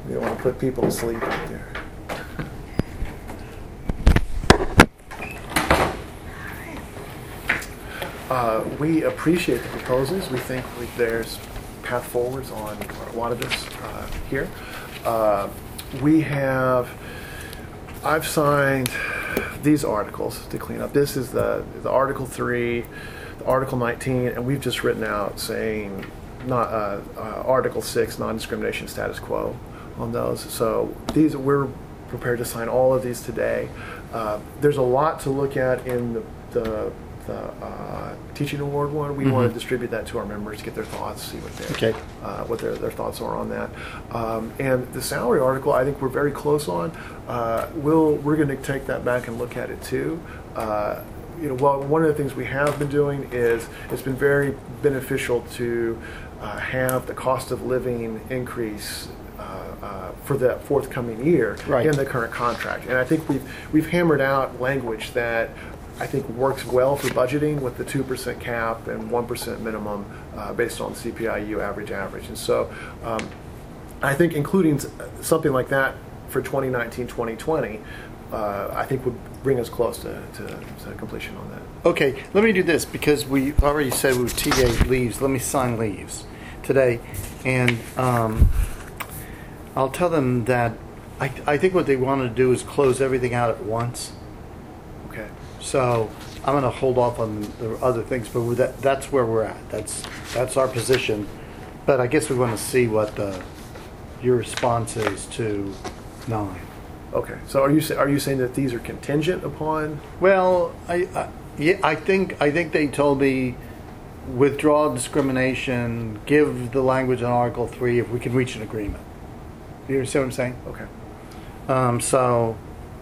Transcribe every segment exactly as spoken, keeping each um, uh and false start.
You don't want to put people to sleep right there. Uh, we appreciate the proposals. We think we, there's path forwards on a lot of this uh, here. Uh, we have, I've signed these articles to clean up. This is the, the Article three, the Article nineteen, and we've just written out saying not uh, uh, Article six, non-discrimination status quo on those. So these, we're prepared to sign all of these today. Uh, there's a lot to look at in the, the the uh, teaching award one. We mm-hmm. want to distribute that to our members, get their thoughts, see what their okay. uh, what their, their thoughts are on that. Um, and the salary article, I think we're very close on. Uh, we'll we're going to take that back and look at it too. Uh, you know, well, one of the things we have been doing is it's been very beneficial to uh, have the cost of living increase Uh, uh, for the forthcoming year right. in the current contract. And I think we've we've hammered out language that I think works well for budgeting with the two percent cap and one percent minimum uh, based on C P I U average average. And so um, I think including something like that for twenty nineteen twenty twenty, uh, I think would bring us close to, to, to completion on that. Okay, let me do this because we already said we would T A leaves. Let me sign leaves today. And um, I'll tell them that I, I think what they want to do is close everything out at once. Okay. So I'm going to hold off on the other things, but with that, that's where we're at. That's that's our position. But I guess we want to see what the your response is to nine. Okay. So are you sa- are you saying that these are contingent upon? Well, I, I yeah I think I think they told me withdraw discrimination, give the language on Article three if we can reach an agreement. You understand what I'm saying? Okay. Um, so.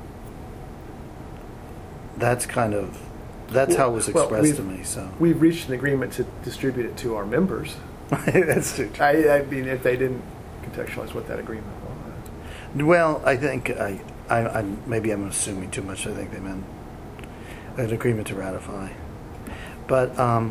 That's kind of, that's well, how it was expressed well, to me. So we've reached an agreement to distribute it to our members. That's true. I, I mean, if they didn't contextualize what that agreement was. Well, I think I, I, I maybe I'm assuming too much. I think they meant an agreement to ratify, but um,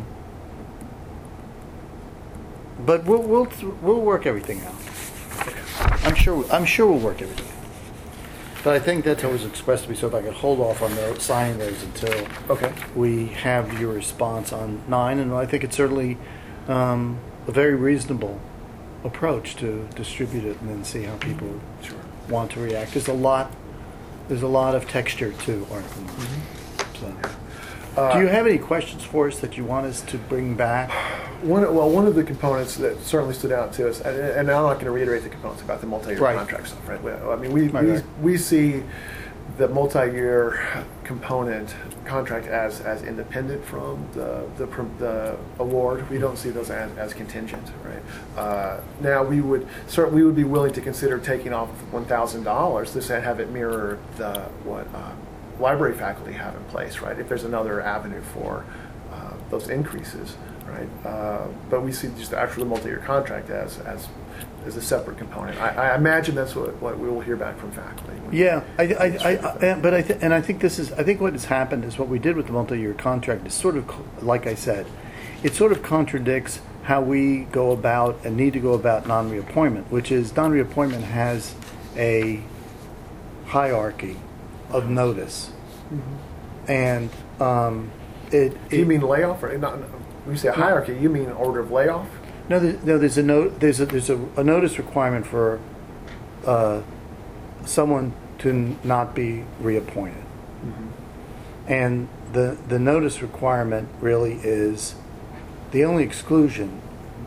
but we'll we'll we'll work everything out. I'm sure I'm sure we'll work everything out. But I think that's how it was expressed to me, so if I could hold off on the, signing those until okay. we have your response on nine, and I think it's certainly um, a very reasonable approach to distribute it and then see how people sure. want to react. There's a lot, there's a lot of texture to Article nine. Mm-hmm. So. Uh, Do you have any questions for us that you want us to bring back? One, well, one of the components that certainly stood out to us, and, and I'm not going to reiterate the components about the multi-year right. contract stuff, right? I mean, we right, we, right. we see the multi-year component contract as as independent from the the, the award. We don't see those as, as contingent, right? Uh, now, we would cert, we would be willing to consider taking off one thousand dollars to say, have it mirror the what. Uh, library faculty have in place, right? If there's another avenue for uh, those increases, right? Uh, but we see just the actual multi-year contract as as as a separate component. I, I imagine that's what, what we will hear back from faculty. Yeah, I, I, I, I but I th- and I think this is I think what has happened is what we did with the multi-year contract is sort of like I said, it sort of contradicts how we go about and need to go about non-reappointment, which is non-reappointment has a hierarchy of notice, mm-hmm. and um, it, it. You mean layoff, or not? When you say hierarchy, you mean order of layoff? No, there's, no. There's a note. There's a there's a, a notice requirement for uh, someone to n- not be reappointed, mm-hmm. and the the notice requirement really is the only exclusion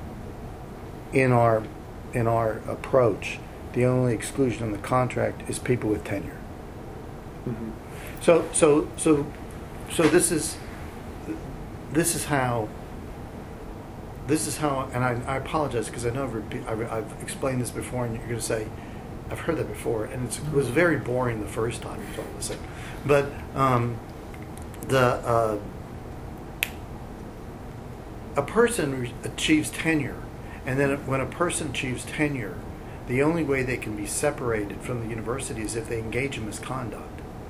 in our in our approach. The only exclusion in the contract is people with tenure. Mm-hmm. So, so, so, so this is this is how this is how, and I, I apologize because I know I've, repeat, I've, I've explained this before, and you're going to say I've heard that before, and it's, it was very boring the first time you told us it. But um, the uh, a person re- achieves tenure, and then when a person achieves tenure, the only way they can be separated from the university is if they engage in misconduct,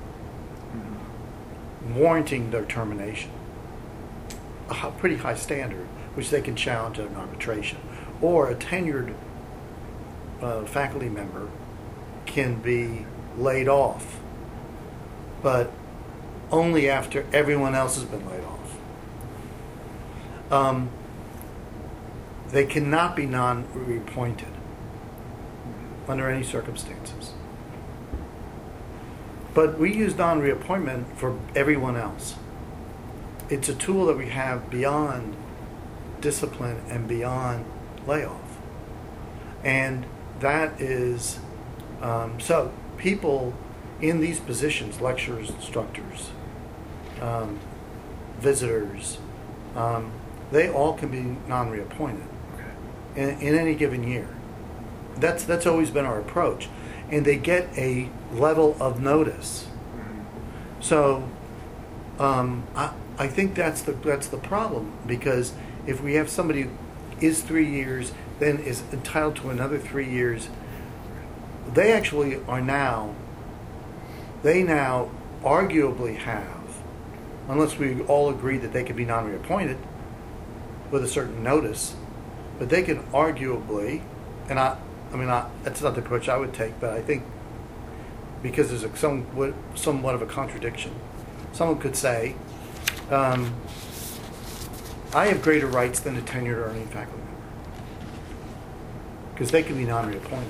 warranting their termination. A pretty high standard, which they can challenge at an arbitration. Or a tenured uh, faculty member can be laid off, but only after everyone else has been laid off. Um, they cannot be non-reappointed under any circumstances. But we use non-reappointment for everyone else. It's a tool that we have beyond discipline and beyond layoff. And that is, um, so people in these positions, lecturers, instructors, um, visitors, um, they all can be non-reappointed in, in any given year. That's that's always been our approach, and they get a level of notice. So, um, I I think that's the that's the problem, because if we have somebody who is three years, then is entitled to another three years, they actually are now. They now arguably have, unless we all agree that they can be non-reappointed with a certain notice, but they can arguably, and I. I mean, I, that's not the approach I would take, but I think because there's a somewhat, somewhat of a contradiction, someone could say, um, I have greater rights than a tenured or earning faculty member, because they can be non-reappointed,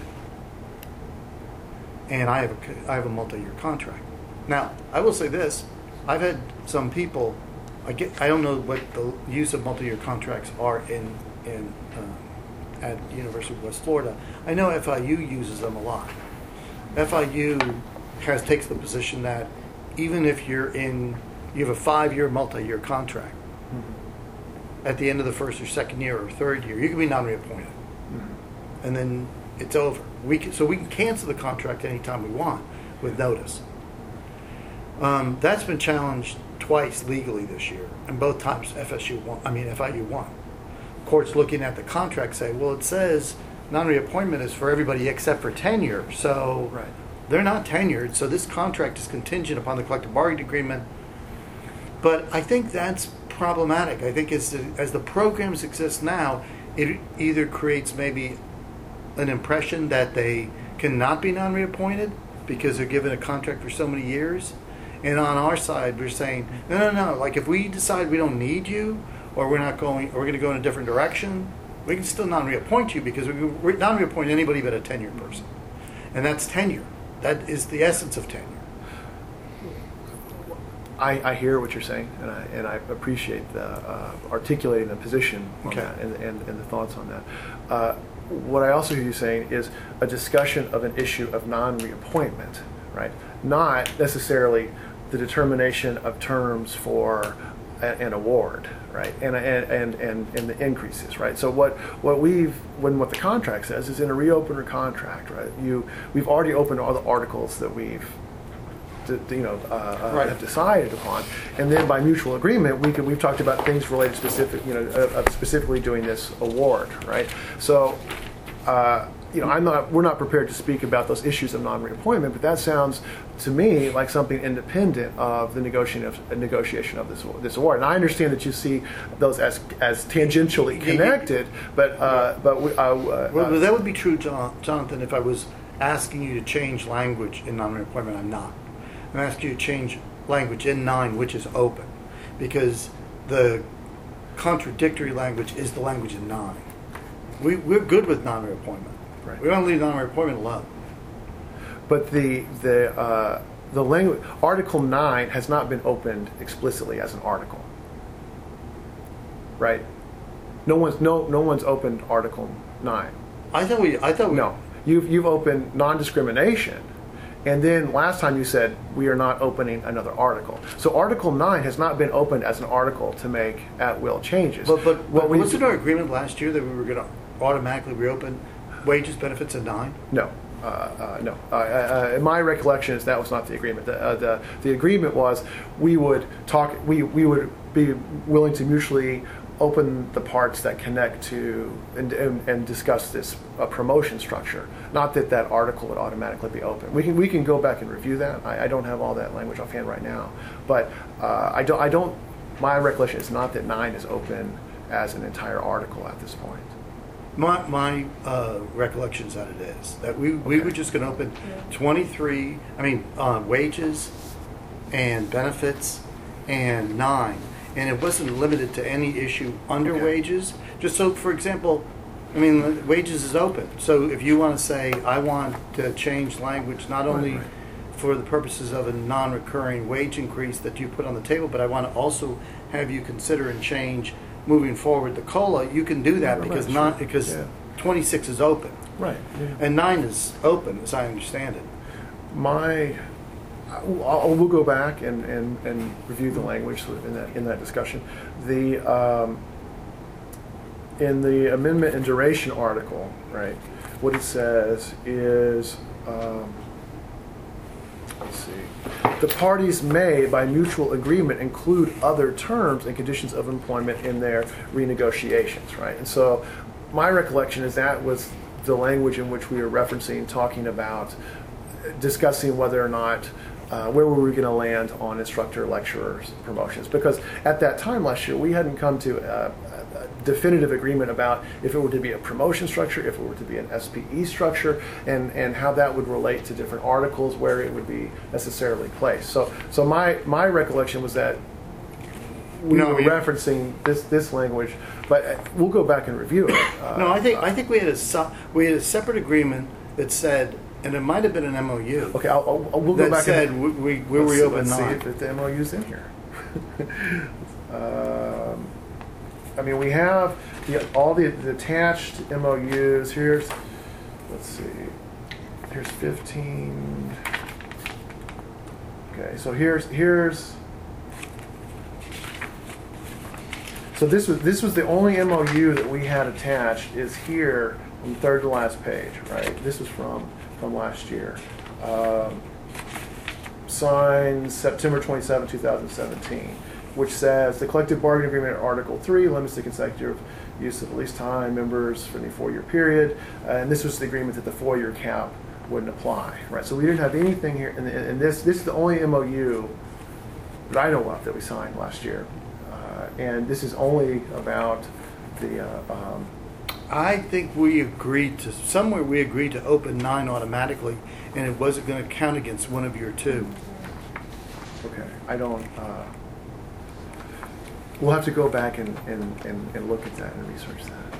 and I have a, I have a multi-year contract. Now, I will say this: I've had some people. I get. I don't know what the use of multi-year contracts are in in. Um, at University of West Florida. I know F I U uses them a lot. F I U has takes the position that even if you're in, you have a five-year, multi-year contract, mm-hmm. at the end of the first or second year or third year, you can be non-reappointed, mm-hmm. and then it's over. We can, so we can cancel the contract anytime we want with notice. Um, that's been challenged twice legally this year, and both times F S U won. I mean F I U won. Courts looking at the contract say, well, it says non-reappointment is for everybody except for tenure, so right. they're not tenured, so this contract is contingent upon the collective bargaining agreement. But I think that's problematic. I think as the, as the programs exist now, it either creates maybe an impression that they cannot be non-reappointed because they're given a contract for so many years, and on our side we're saying, no, no, no, like if we decide we don't need you, or we're not going, or we're going to go in a different direction, we can still non-reappoint you, because we can non-reappoint anybody but a tenured person. And that's tenure. That is the essence of tenure. I, I hear what you're saying, and I, and I appreciate the, uh, articulating the position on Okay. that and, and, and the thoughts on that. Uh, what I also hear you saying is a discussion of an issue of non-reappointment, right? Not necessarily the determination of terms for an award, right, and and and and, and the increases, right. So what what we've when what the contract says is in a reopener contract, right. You we've already opened all the articles that we've, d- d- you know, uh, right. have decided upon, and then by mutual agreement we can we've talked about things related specific, you know, uh, of specifically doing this award, right. So. Uh, You know, I'm not. We're not prepared to speak about those issues of non-reappointment, but that sounds to me like something independent of the negotiation of uh, negotiation of this this award. And I understand that you see those as as tangentially connected, but uh, but we, uh, uh, Well, that would be true, John, Jonathan, if I was asking you to change language in non-reappointment. I'm not. I'm asking you to change language in nine, which is open, because the contradictory language is the language in nine. We we're good with non-reappointment. Right. We don't leave non-reappointment alone. But the the uh, the language Article nine has not been opened explicitly as an article, right? No one's no no one's opened Article nine. I thought we. I thought we. No, you've you've opened non-discrimination, and then last time you said we are not opening another article. So Article nine has not been opened as an article to make at-will changes. But but, what but we wasn't our agreement last year that we were going to automatically reopen wages, benefits, and nine? No. Uh, uh, no. Uh, uh, my recollection is that was not the agreement. The, uh, the the agreement was we would talk. We we would be willing to mutually open the parts that connect to and and, and discuss this uh, promotion structure. Not that that article would automatically be open. We can we can go back and review that. I, I don't have all that language offhand right now, but uh, I don't I don't. My recollection is not that nine is open as an entire article at this point. My, my uh, recollection is that it is. That we, we Okay. were just going to open twenty-three, I mean, uh, wages and benefits and nine. And it wasn't limited to any issue under Okay. wages. Just so, for example, I mean, the wages is open. So if you want to say, I want to change language not only right. for the purposes of a non-recurring wage increase that you put on the table, but I want to also have you consider and change moving forward the COLA, you can do that Right, because sure. not because Yeah. twenty-six is open Right. Yeah. and nine is open, as I understand it. My, I'll, I'll- we'll go back and, and, and review the language sort of in that in that discussion. The um, in the amendment and duration article, right? What it says is, um, let's see, the parties may, by mutual agreement, include other terms and conditions of employment in their renegotiations, right? And so, my recollection is that was the language in which we were referencing, talking about discussing whether or not uh, where were we going to land on instructor lecturers promotions, because at that time last year we hadn't come to a, a definitive agreement about if it were to be a promotion structure, if it were to be an S P E structure, and and how that would relate to different articles where it would be necessarily placed. So so my my recollection was that we No, were you- referencing this this language, but uh, we'll go back and review it. Uh, No, I think I think we had a se- we had a separate agreement that said, and it might have been an M O U. Okay, I'll, I'll, we'll go that back said and we we, we let's see- reopened let's nine. see if the M O U's in here. um, I mean, we have the, all the, the attached M O Us. Here's, let's see, here's fifteen. Okay, so here's here's. So this was this was the only M O U that we had attached is here on the third to last page, right? This was from from last year. Um, signed September twenty-seventh, two thousand seventeen, which says the collective bargaining agreement Article three limits the consecutive use of at least time members for the four-year period, uh, and this was the agreement that the four-year cap wouldn't apply, right? So we didn't have anything here, and, and this this is the only M O U that I know of that we signed last year, uh, and this is only about the. Uh, um, I think we agreed to somewhere we agreed to open nine automatically, and it wasn't going to count against one of your two. okay, I don't. Uh, we'll have to go back and, and, and, and look at that and research that.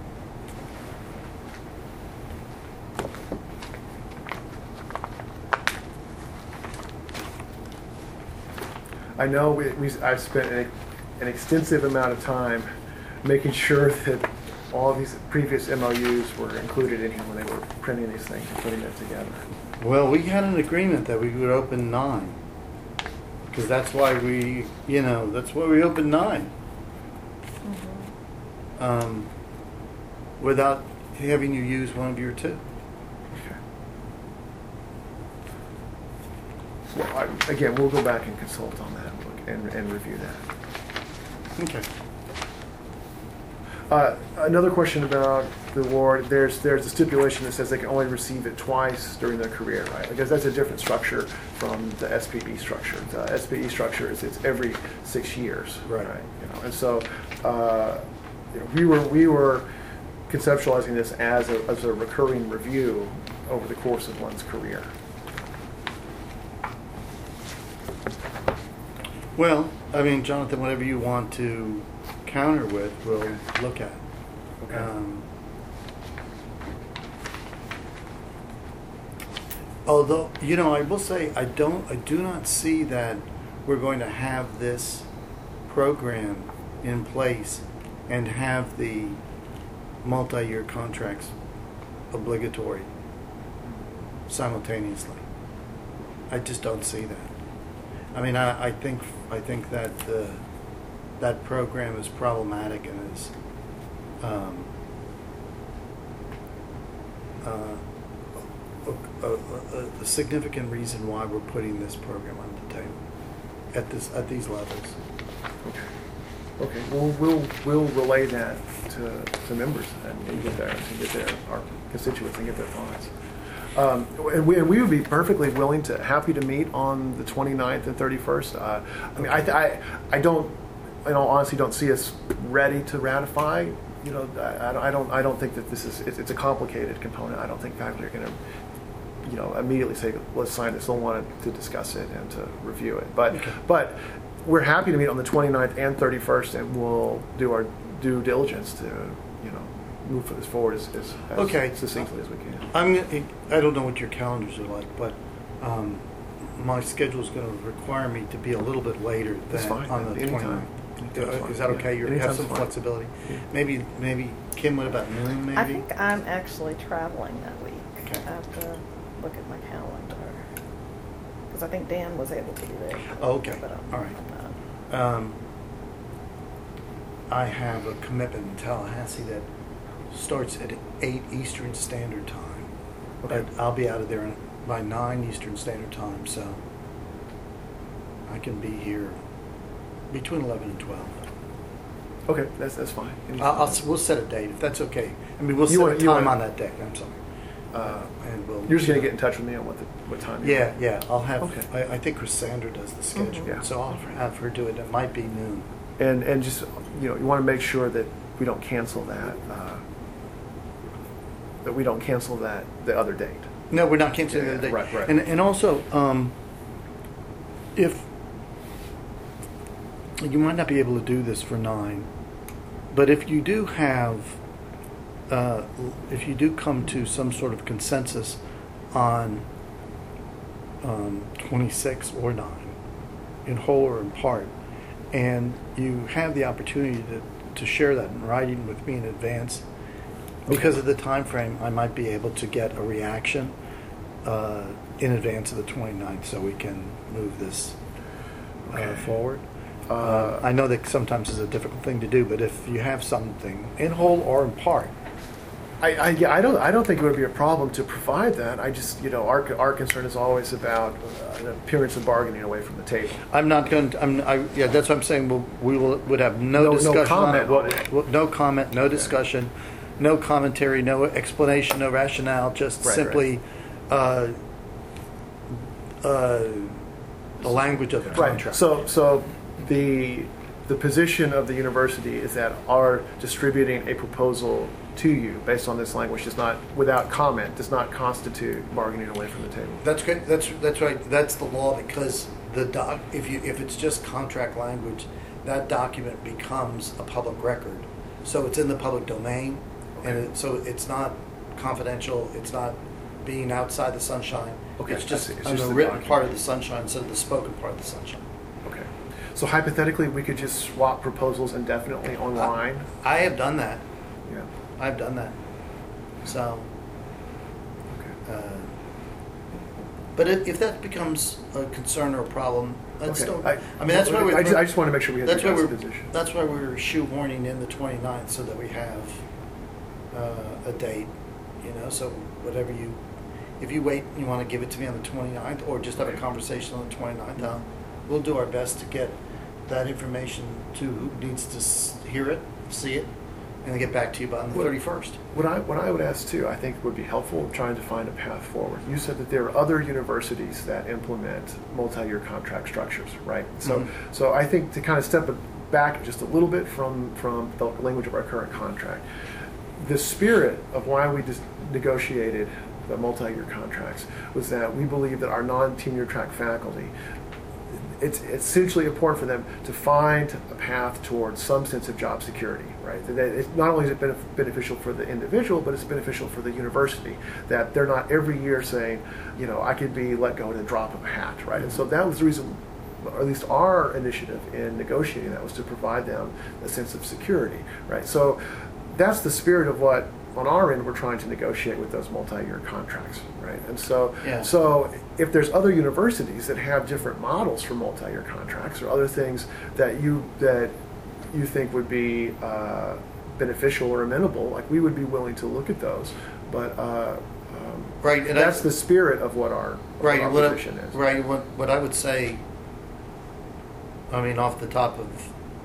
I know we, we, I've spent an, an extensive amount of time making sure that all these previous M O Us were included in here when they were printing these things and putting it together. Well, we had an agreement that we would open nine, because that's why we, you know, that's why we opened nine, um, without having you use one of your two. Okay. Well, I, again, we'll go back and consult on that and, look, and, and review that. Okay. Uh, another question about the award. There's there's a stipulation that says they can only receive it twice during their career, right? Because that's a different structure from the S P E structure. The S P E structure is it's every six years, Right. You know, and so uh, you know, we were we were conceptualizing this as a as a recurring review over the course of one's career. Well, I mean, Jonathan, whatever you want to counter with, we'll look at. Okay. Um, although, you know, I will say I don't, I do not see that we're going to have this program in place and have the multi-year contracts obligatory simultaneously. I just don't see that. I mean, I, I think I think that the that program is problematic and is um, uh, a, a, a, a significant reason why we're putting this program on the table at this at these levels. Okay. Okay. We'll we'll we'll relay that to, to members and, and get their and get their our constituents and get their thoughts. Um, and, we, and we would be perfectly willing to happy to meet on the twenty-ninth and thirty-first. Uh, I mean, I, I I don't, in all honesty, don't see us ready to ratify you know, I, I don't, I don't think that this is, it's, it's a complicated component. I don't think faculty are going to, you know, immediately say, let's sign this. They'll want to discuss it and to review it. But, Okay. but we're happy to meet on the twenty-ninth and thirty-first, and we'll do our due diligence to, you know, move this forward as, as, as Okay. succinctly as we can. I'm, gonna- I don't know what your calendars are like, but um, my schedule is going to require me to be a little bit later That's than fine. on the Anytime. twenty-ninth. Anytime's Uh, fine. Is that Yeah. okay? You have Anytime's some fine. flexibility? Yeah. Maybe, maybe, Kim, what about noon, maybe? I think I'm actually traveling that week. Okay. I have to look at my calendar. Because I think Dan was able to be there. Oh, okay. But, um, All right. uh, Um, I have a commitment in Tallahassee that starts at eight Eastern Standard Time. Okay. But I'll be out of there by nine Eastern Standard Time, so I can be here between eleven and twelve. Okay, that's, that's fine. I'll, I'll, s- we'll set a date if that's okay. I mean, we'll You set wanna- a you time wanna- on that day. I'm sorry. Uh, And we'll. You're just going to get in touch with me on what the, what time. you Yeah, want. yeah. I'll have. Okay. I, I think Cassandra does the schedule, Yeah. so I'll have her do it. It might be noon. And, and just, you know, you want to make sure that we don't cancel that, uh, that we don't cancel that, the other date. No, we're not canceling Yeah, the other day. right, right. And and also, um, if you might not be able to do this for nine, but if you do have, uh, if you do come to some sort of consensus on um, twenty-six or nine, in whole or in part, and you have the opportunity to, to share that in writing with me in advance, because of the time frame, I might be able to get a reaction uh, in advance of the twenty-ninth, so we can move this uh, Okay. forward. Uh, Uh, I know that sometimes is a difficult thing to do, but if you have something in whole or in part, I, I, yeah, I don't, I don't think it would be a problem to provide that. I just, you know, our, our concern is always about uh, an appearance of bargaining away from the table. I'm not going to. I'm. I, yeah, that's what I'm saying. We'll, we will would have no, No- no discussion comment on on it. it. Well, no comment, no discussion, no commentary, no explanation, no rationale. Just Right, simply Uh, uh, the language of the Right. contract. So, so the the position of the university is that our distributing a proposal to you based on this language does not, without comment, does not constitute bargaining away from the table. That's good. That's that's right. That's the law, because the doc. If you if it's just contract language, that document becomes a public record. So it's in the public domain, and it, so it's not confidential. It's not being outside the sunshine. Okay, It's just I see. It's on just the the written document. part of the sunshine instead of the spoken part of the sunshine. Okay. So hypothetically, we could just swap proposals indefinitely online. I have done that. Yeah. I've done that. So. Okay. Uh, But if, if that becomes a concern or a problem, that's Okay. still, I- I mean, that's why we're. I just, I just want to make sure we have That's your why guys' we're, position. that's why we're shoehorning in the twenty-ninth, so that we have uh, a date, you know, so whatever you, if you wait, and you want to give it to me on the twenty-ninth, or just have a Right. conversation on the twenty-ninth, uh, we'll do our best to get that information to who needs to s- hear it, see it, and then get back to you by the Well- thirty-first. What I, what I would ask too, I think would be helpful trying to find a path forward. You said that there are other universities that implement multi-year contract structures, right? So, Mhm. so I think to kind of step it back just a little bit from, from the language of our current contract, the spirit of why we just negotiated the multi-year contracts was that we believe that our non-tenure track faculty, it's essentially important for them to find a path towards some sense of job security, right? That it's not only is it benef- beneficial for the individual, but it's beneficial for the university, that they're not every year saying, you know, I could be let go in a drop of a hat, right? And so that was the reason, or at least our initiative in negotiating that, was to provide them a sense of security, right? So that's the spirit of what, on our end, we're trying to negotiate with those multi-year contracts, right? And so, Yeah. so if there's other universities that have different models for multi-year contracts, or other things that you that you think would be uh, beneficial or amenable, like, we would be willing to look at those. But uh, um, Right, and that's I- the spirit of what our, Right, what our what I- position is. Right, what, what I would say, I mean, off the top of,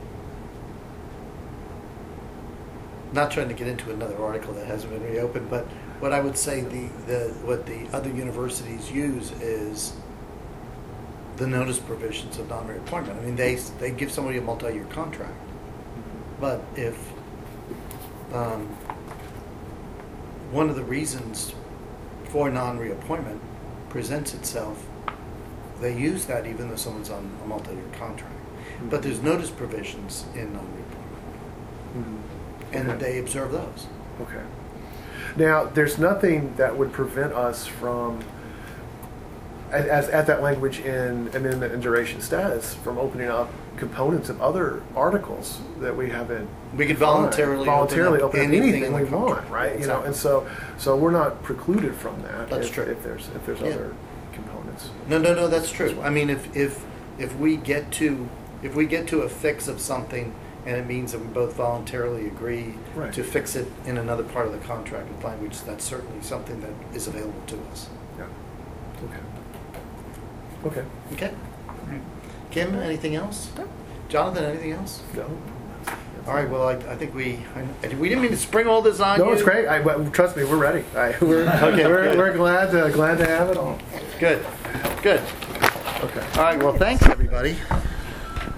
not trying to get into another article that hasn't been reopened, but what I would say the, the what the other universities use is the notice provisions of non-reappointment. I mean, they they give somebody a multi-year contract, but if um, one of the reasons for non-reappointment presents itself, they use that even though someone's on a multi-year contract. Mm-hmm. But there's notice provisions in non-reappointment, Mhm. and Okay. they observe those. Okay. Now, there's nothing that would prevent us from, as, as at that language in amendment and duration status, from opening up components of other articles that we haven't. We could defined. voluntarily voluntarily open open up up anything anything in we the want, contract. right? You know, Exactly. and so so we're not precluded from that. That's if, true. If there's if there's Yeah. other components. No, no, no. That's true. I mean, if if if we get to if we get to a fix of something, and it means that we both voluntarily agree Right. to fix it in another part of the contract with language, that's certainly something that is available to us. Yeah. Okay. Okay. Okay. Kim, anything else? No. Jonathan, anything else? No. All right. Well, I, I think we I, we didn't mean to spring all this on you. No, it's great. I, well, trust me, we're ready. I, we're, Okay, we're, good. we're glad to glad to have it all. Good. Good. Okay. All right. Well, thanks everybody.